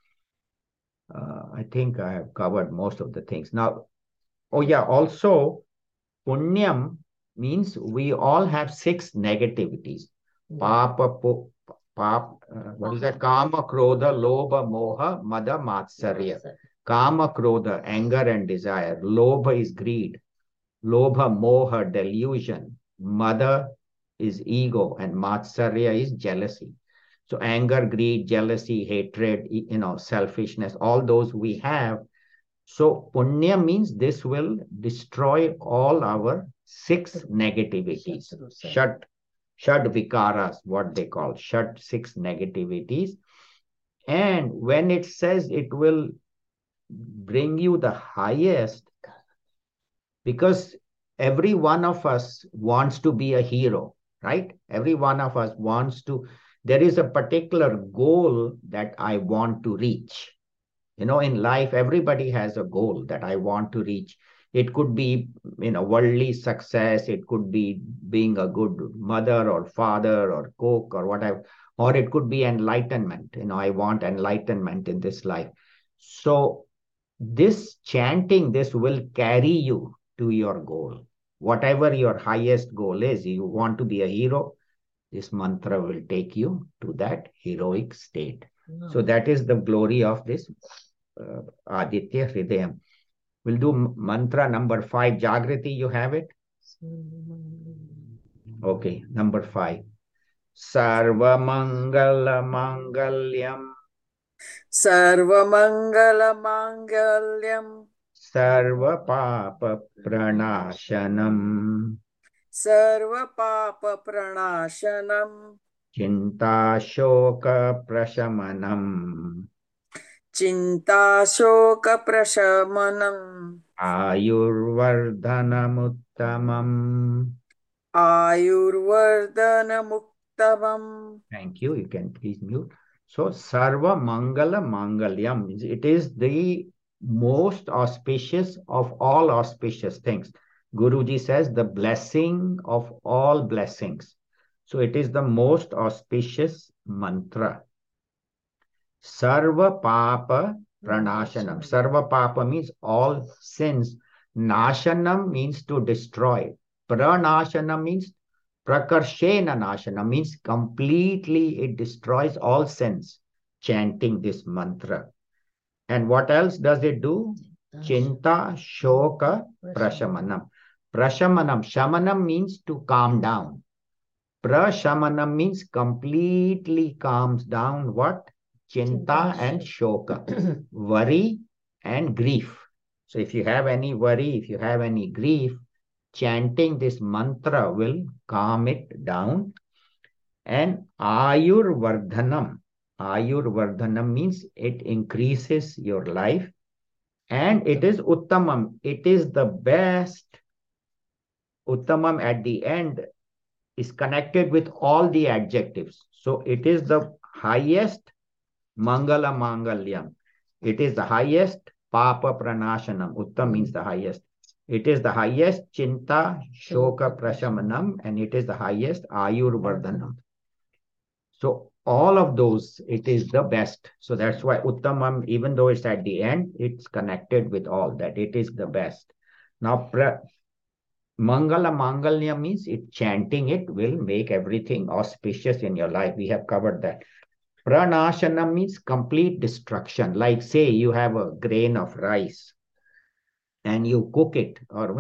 I think I have covered most of the things. Now, also, Punyam means we all have 6 negativities. Papa, what is that? Kama, Krodha, Lobha, Moha, Mada, Matsarya. Kama, Krodha, anger and desire. Lobha is greed. Lobha, Moha, delusion. Mada is ego, and Matsarya is jealousy. So anger, greed, jealousy, hatred, selfishness, all those we have. So Punya means this will destroy all our 6 negativities. Shad vikaras, what they call 6 negativities. And when it says it will bring you the highest, because every one of us wants to be a hero, right? Every one of us wants to there is a particular goal that I want to reach. You know, in life, everybody has a goal that I want to reach. It could be, worldly success. It could be being a good mother or father or cook or whatever. Or it could be enlightenment. I want enlightenment in this life. So this chanting, this will carry you to your goal. Whatever your highest goal is, you want to be a hero, this mantra will take you to that heroic state. So that is the glory of this Aditya Hridayam. We'll do mantra number 5. Jagriti, you have it? Okay, number 5. Sarva Mangala Mangalyam. Sarvamangala Mangalyam. Sarva Papa Pranashanam. Sarva Papa Pranashanam. Chinta Shoka Prashamanam. Chinta Shoka Prashamanam. Ayurvardhanam Uttamam. Ayurvardhana Muktavam. Thank you. You can please mute. So, Sarva Mangala Mangalyam. It is the most auspicious of all auspicious things. Guruji says the blessing of all blessings. So, it is the most auspicious mantra. Sarva Papa Pranashanam. Sarva Papa means all sins. Nashanam means to destroy. Pranashanam means Prakarshena Nashanam means completely it destroys all sins. Chanting this mantra. And what else does it do? Chinta Shoka Prashamanam. Prashamanam. Shamanam means to calm down. Prashamanam means completely calms down what? Chinta and Shoka. Worry and grief. So if you have any worry, if you have any grief, chanting this mantra will calm it down. And Ayurvardhanam. Ayurvardhanam means it increases your life. And it is Uttamam. It is the best. Uttamam at the end is connected with all the adjectives. So it is the highest Mangala Mangalyam. It is the highest Papa Pranashanam. Uttam means the highest. It is the highest Chinta Shoka Prashamanam, and it is the highest Ayurvardhanam. So all of those, it is the best. So that's why Uttamam, even though it's at the end, it's connected with all that. It is the best. Now, Mangala Mangalya means chanting it will make everything auspicious in your life. We have covered that. Pranashanam means complete destruction. Like say you have a grain of rice and you cook it, or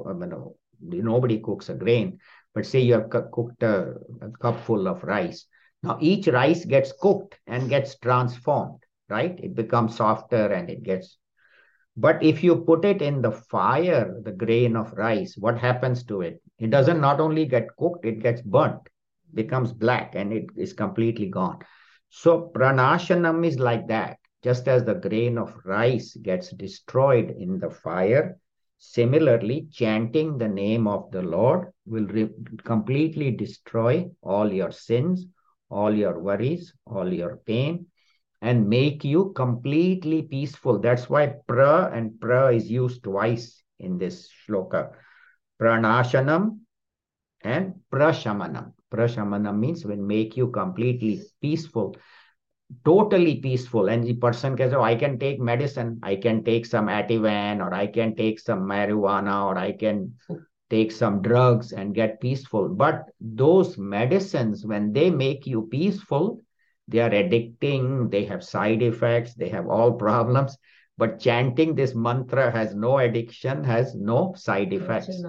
nobody cooks a grain, but say you have cooked a cup full of rice. Now each rice gets cooked and gets transformed, right? It becomes softer and it gets... But if you put it in the fire, the grain of rice, what happens to it? It doesn't not only get cooked, it gets burnt, becomes black, and it is completely gone. So Pranashanam is like that. Just as the grain of rice gets destroyed in the fire, similarly, chanting the name of the Lord will completely destroy all your sins, all your worries, all your pain, and make you completely peaceful. That's why pra and pra is used twice in this shloka. Pranashanam and prashamanam. Prashamanam means will make you completely peaceful, totally peaceful. And the person can say, oh, I can take medicine, I can take some Ativan, or I can take some marijuana, or I can take some drugs and get peaceful. But those medicines, when they make you peaceful, they are addicting, they have side effects, they have all problems. But chanting this mantra has no addiction, has no side effects.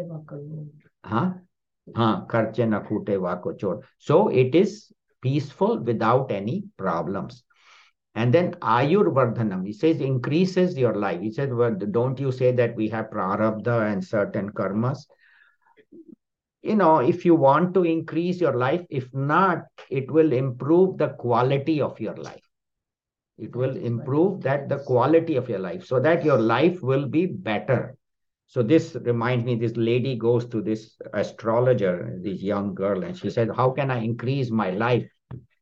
So it is peaceful without any problems. And then Ayurvardhanam, he says, increases your life. He said, well, don't you say that we have prarabdha and certain karmas? If you want to increase your life, if not, it will improve the quality of your life. It will improve the quality of your life, so that your life will be better. So this reminds me, this lady goes to this astrologer, this young girl, and she said, how can I increase my life?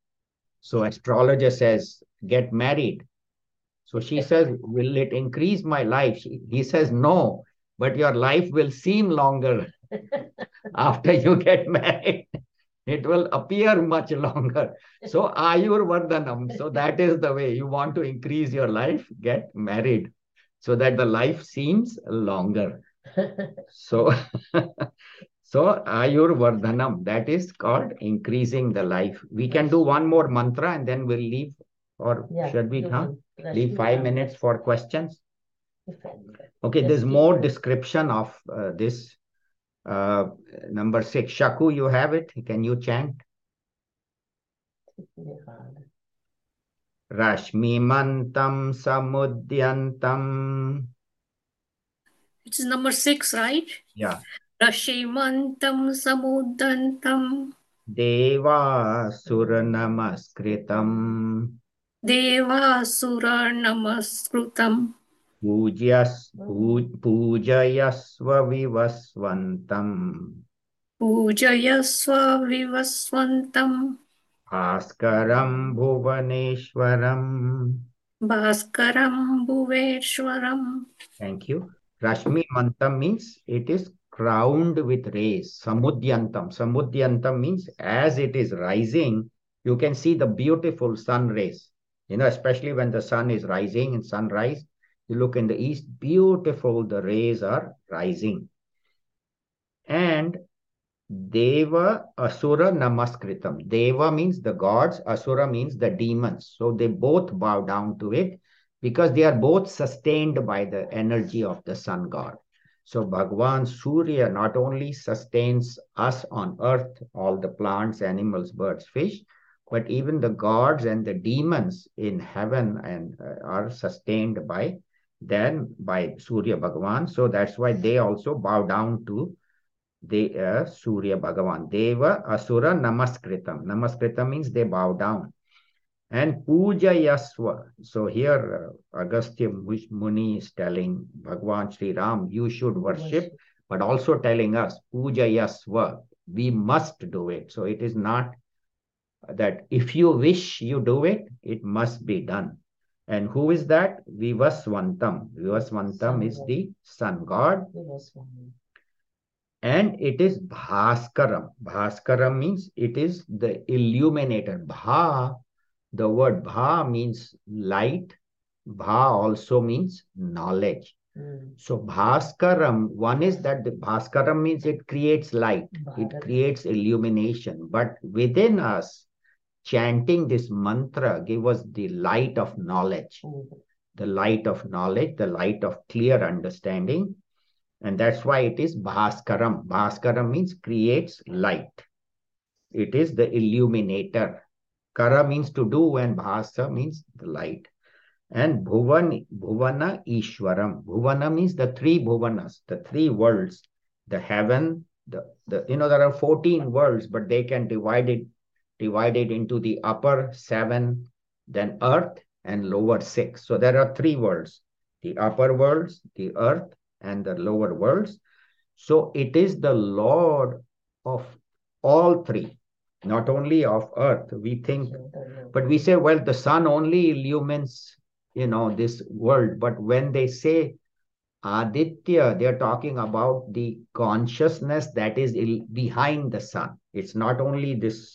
So astrologer says, get married. So she says, will it increase my life? He says, no, but your life will seem longer after you get married. It will appear much longer. So Ayurvardhanam. So that is the way you want to increase your life, get married so that the life seems longer. So, so Ayurvardhanam, that is called increasing the life. We can do one more mantra and then we'll leave. Or should we leave 5 minutes for questions? Okay, there's more description of this. Number 6, Shaku, you have it. Can you chant? Rashmimantam samudyantam. It's number 6, right? Yeah. Rashimantam samudantam Deva suranamaskritam. Devasura namaskrutam Pujayasva vivasvantam. Pujayasva vivasvantam Bhaskaram bhuvaneshwaram. Bhaskaram bhuveshwaram. Thank you. Rashmi Mantam means it is crowned with rays. Samudyantam. Samudyantam means as it is rising, you can see the beautiful sun rays. You know, especially when the sun is rising in sunrise, you look in the east, beautiful, the rays are rising. And Deva Asura Namaskritam. Deva means the gods, Asura means the demons. So they both bow down to it because they are both sustained by the energy of the sun god. So Bhagwan Surya not only sustains us on earth, all the plants, animals, birds, fish, but even the gods and the demons in heaven and are sustained by Surya Bhagwan. So that's why they also bow down to the Surya Bhagavan. Deva Asura Namaskritam. Namaskritam means they bow down. And Puja Yasva. So here Agastya Muni is telling Bhagavan Sri Ram, you should worship, but also telling us, Puja Yasva, we must do it. So it is not that if you wish you do it, it must be done. And who is that? Vivasvantam. Vivasvantam is the sun god. And it is Bhaskaram. Bhaskaram means it is the illuminator. Bha, the word Bha means light. Bha also means knowledge. So Bhaskaram, one is that the Bhaskaram means it creates light. It creates illumination. But within us, chanting this mantra give us the light of knowledge. The light of knowledge, the light of clear understanding. And that's why it is Bhaskaram. Bhaskaram means creates light. It is the illuminator. Kara means to do and Bhasa means the light. And Bhuvana Ishwaram. Bhuvana means the three Bhuvanas, the three worlds. The heaven, there are 14 worlds, but they can divide it into the upper 7, then earth and lower 6. So there are 3 worlds. The upper worlds, the earth, and the lower worlds. So it is the Lord of all 3, not only of earth. We think, but we say, well, the sun only illumines, this world. But when they say Aditya, they're talking about the consciousness that is behind the sun. It's not only this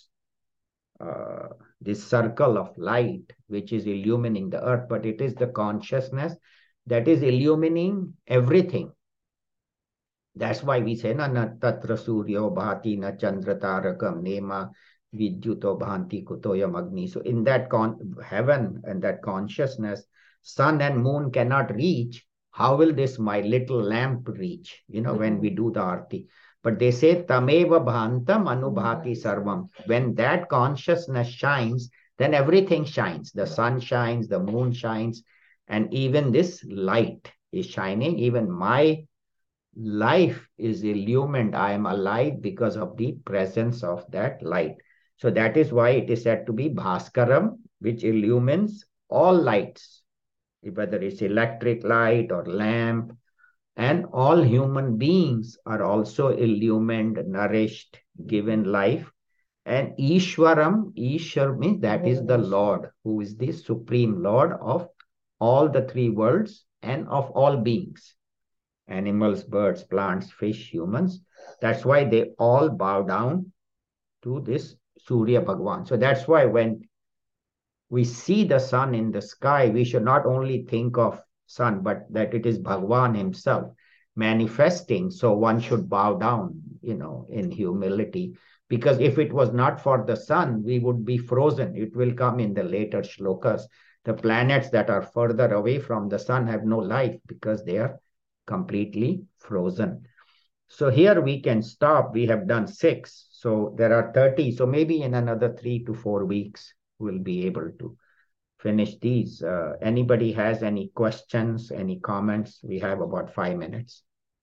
circle of light which is illumining the earth, but it is the consciousness that is illumining everything. That's why we say, na tatra suryo bhati na chandra tarakam nema vidyuto bhanti kutoyam agni. So in that heaven and that consciousness, sun and moon cannot reach. How will this my little lamp reach? When we do the arti. But they say tameva bhantam anubhati sarvam. When that consciousness shines, then everything shines. The sun shines, the moon shines, and even this light is shining. Even my life is illumined. I am alive because of the presence of that light. So that is why it is said to be Bhaskaram, which illumines all lights, whether it's electric light or lamp. And all human beings are also illumined, nourished, given life. And Ishwaram, Ishwar means that is the Lord, who is the supreme Lord of all the three worlds and of all beings. Animals, birds, plants, fish, humans. That's why they all bow down to this Surya Bhagwan. So that's why when we see the sun in the sky, we should not only think of sun, but that it is Bhagwan himself manifesting. So one should bow down, in humility. Because if it was not for the sun, we would be frozen. It will come in the later shlokas. The planets that are further away from the sun have no life because they are completely frozen. So here we can stop. We have done 6. So there are 30. So maybe in another 3 to 4 weeks, we'll be able to finish these. Anybody has any questions, any comments? We have about 5 minutes.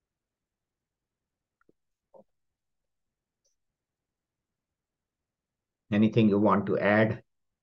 Anything you want to add?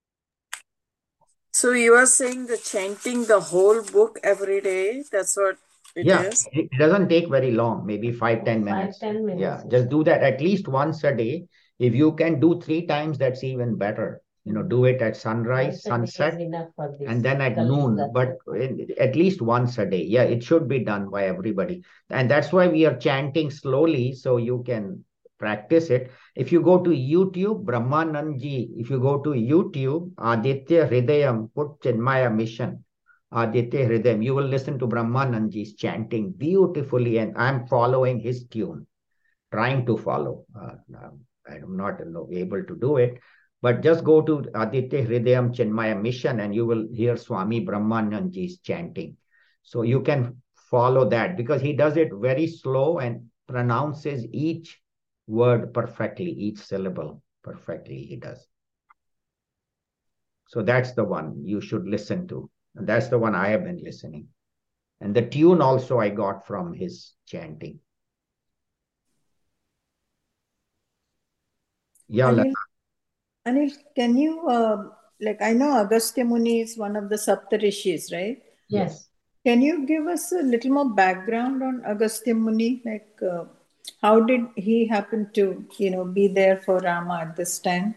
So you are saying the chanting the whole book every day? That's what it is? It doesn't take very long, maybe 5-10 minutes. 5-10 minutes. Yeah, just do that at least once a day. If you can do 3 times, that's even better. Do it at sunrise, sunset, and then at noon, but at least once a day. Yeah, it should be done by everybody. And that's why we are chanting slowly, so you can practice it. If you go to YouTube, Brahmanandji, if you go to YouTube, Aditya Hridayam, put Chinmaya Mission, Aditya Hridayam, you will listen to Brahmanandji's chanting beautifully, and I'm following his tune, trying to follow. I'm not able to do it, but just go to Aditya Hridayam Chinmaya Mission and you will hear Swami Brahmanandji's chanting. So you can follow that because he does it very slow and pronounces each word perfectly, each syllable perfectly he does. So that's the one you should listen to. And that's the one I have been listening. And the tune also I got from his chanting. Yeah, Anil, can you, I know Agastya Muni is one of the Saptarishis, right? Yes. Can you give us a little more background on Agastya Muni? How did he happen to, be there for Rama at this time?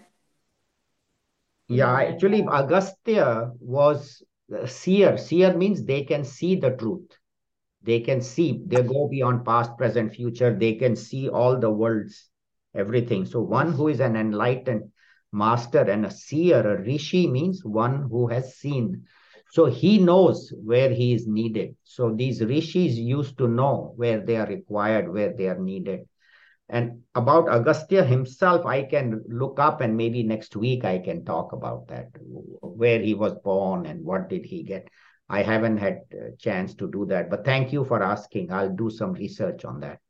Yeah, actually, Agastya was a seer. Seer means they can see the truth. They can see, they go beyond past, present, future. They can see all the worlds, everything. So one who is an enlightened master and a seer, a rishi means one who has seen. So he knows where he is needed. So these rishis used to know where they are required, where they are needed. And about Agastya himself, I can look up and maybe next week I can talk about that, where he was born and what did he get. I haven't had a chance to do that, but thank you for asking. I'll do some research on that.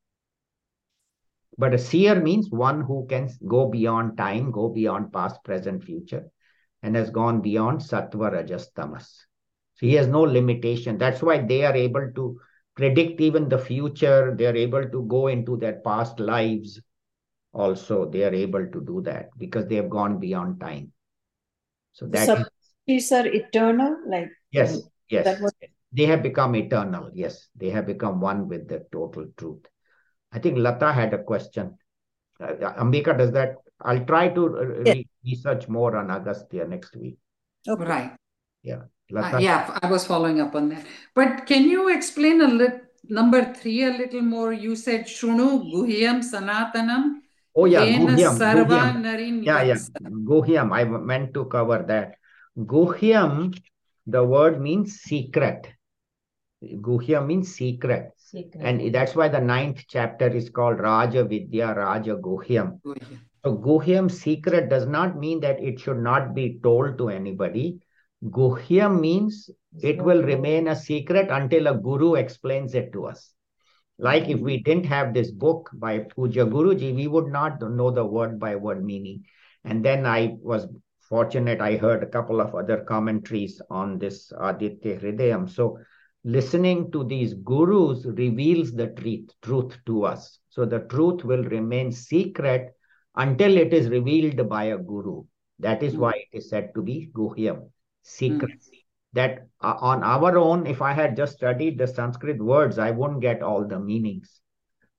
But a seer means one who can go beyond time, go beyond past, present, future, and has gone beyond sattva, rajas, tamas. So he has no limitation. That's why they are able to predict even the future. They are able to go into their past lives. Also, they are able to do that because they have gone beyond time. So that These are eternal, yes. They have become eternal. Yes, they have become one with the total truth. I think Lata had a question. Ambika, does that? I'll try to research more on Agastya next week. Okay. Right. Yeah. Lata. Yeah, I was following up on that. But can you explain number 3 a little more? You said Shrunu Guhyam Sanatanam. Oh yeah, Guhyam. Guhyam. Yeah. Guhyam. I meant to cover that. Guhyam, the word means secret. Guhyam means secret. And that's why the 9th chapter is called Raja Vidya, Raja Guhyam. So Guhyam, secret, does not mean that it should not be told to anybody. Guhyam means it will remain a secret until a guru explains it to us. Like if we didn't have this book by Puja Guruji, we would not know the word by word meaning. And then I was fortunate, I heard a couple of other commentaries on this Aditya Hridayam. So listening to these gurus reveals the truth to us. So the truth will remain secret until it is revealed by a guru. That is why it is said to be Guhyam, secret. That on our own, if I had just studied the Sanskrit words, I wouldn't get all the meanings.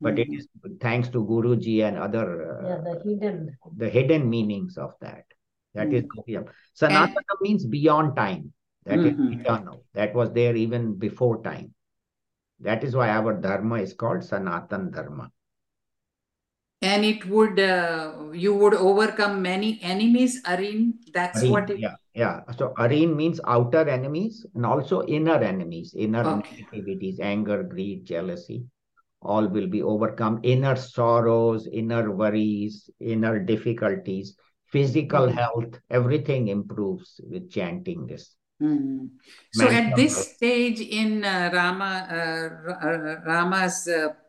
but it is thanks to Guruji and other the hidden meanings of that. That is Guhyam. Sanatana means beyond time. That is eternal. That was there even before time. That is why our dharma is called Sanatan Dharma. And it would, you would overcome many enemies, Areen. That's Areen, what it. yeah. So Areen means outer enemies and also inner enemies, inner Okay. negativities, anger, greed, jealousy. All will be overcome. Inner sorrows, inner worries, inner difficulties, physical health, everything improves with chanting this. So at Mental this health. stage in Rama's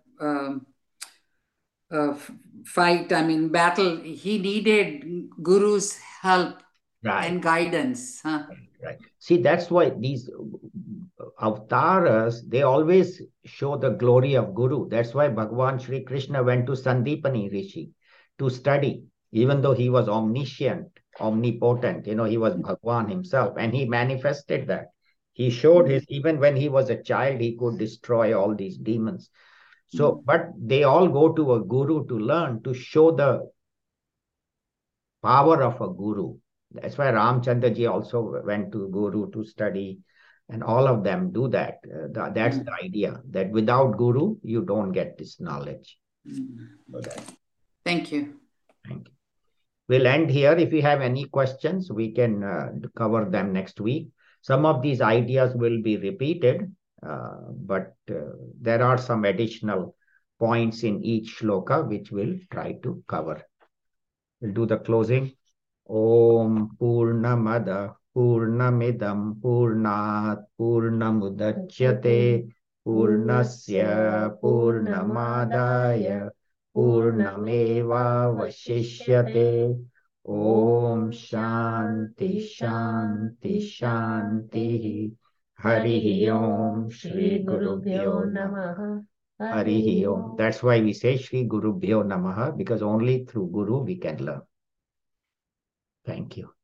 fight, I mean battle, he needed Guru's help and guidance. Huh? Right. See, that's why these avatars, they always show the glory of Guru. That's why Bhagavan Sri Krishna went to Sandipani Rishi to study, even though he was omniscient, omnipotent, he was Bhagavan himself, and he manifested that. He showed even when he was a child, he could destroy all these demons. So, but they all go to a Guru to learn, to show the power of a Guru. That's why Ramchandra ji also went to Guru to study, and all of them do that. That's the idea, that without Guru, you don't get this knowledge. Thank you. Thank you. We'll end here. If you have any questions, we can cover them next week. Some of these ideas will be repeated, but there are some additional points in each shloka which we'll try to cover. We'll do the closing. Om Purnamada Purnamidam Purnat Purnamudachyate Purnasya Purnamadaya Purnameva Vashishyate. Om Shanti Shanti Shanti. Harihi Om Shri Gurubhyo Namaha. Harihi Om. That's why we say Shri Gurubhyo Namaha, because only through Guru we can learn. Thank you.